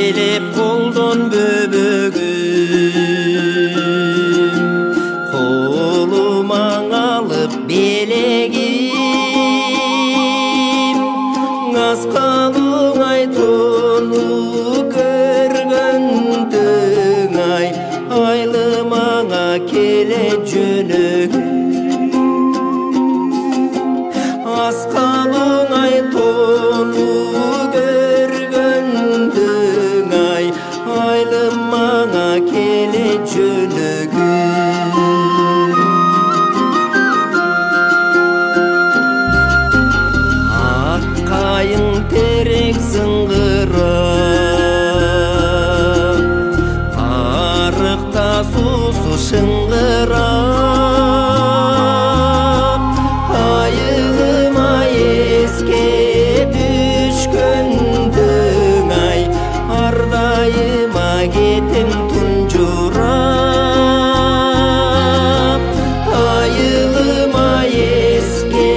келеп қолдон бөбөгүм, колума алып белегим, аскалың ай тону көргөндүң ай, айлымаңа келе жөнөгүм. Аскалың ай тону көргөндүң ай, айлымаңа келе жөнөгүм. Аккайың терек зыңгырап, арыкта суусу шыңгырап, айылыма эске түшкөндүң ай, ардайыма кетем тунжурап. Айылыма эске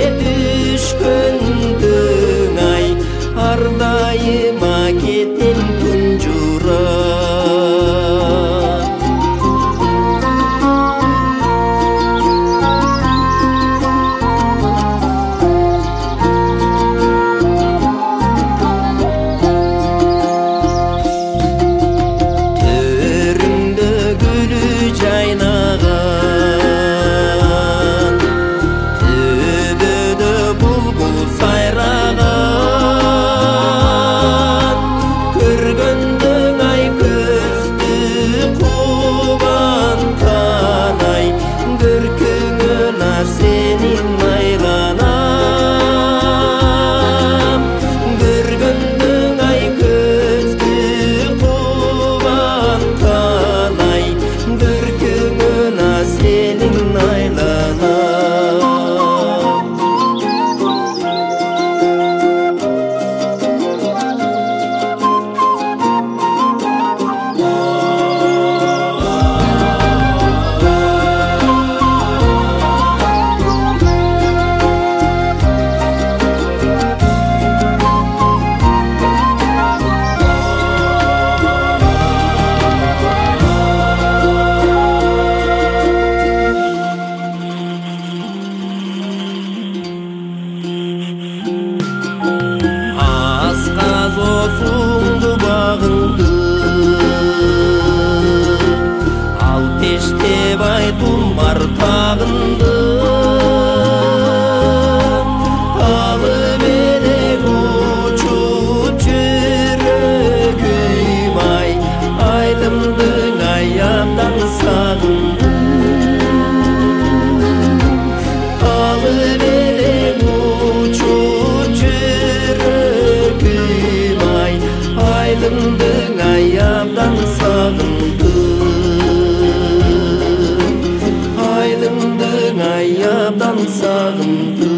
түшкөндүң ай, ардайыма кетем тунжурап. Төрүмдө гүлү жайнаган, төбөдө булбул сайраган, көргөндүң ай көздү кубанткан ай, көркүңүнө сенин айланам. Көргөндүң ай көздү кубанткан ай, көркүңүнө сенин айланам. Асказосуңду багыңды, ал тештеп ай тумар тагынды, алып элек учуп жүрөгүм ай, айлымдың ай абдан сагындым. Алып элек учуп жүрөгүм ай, айлымдың ай абдан сагындым. Айлымдың ай абдан сагындым.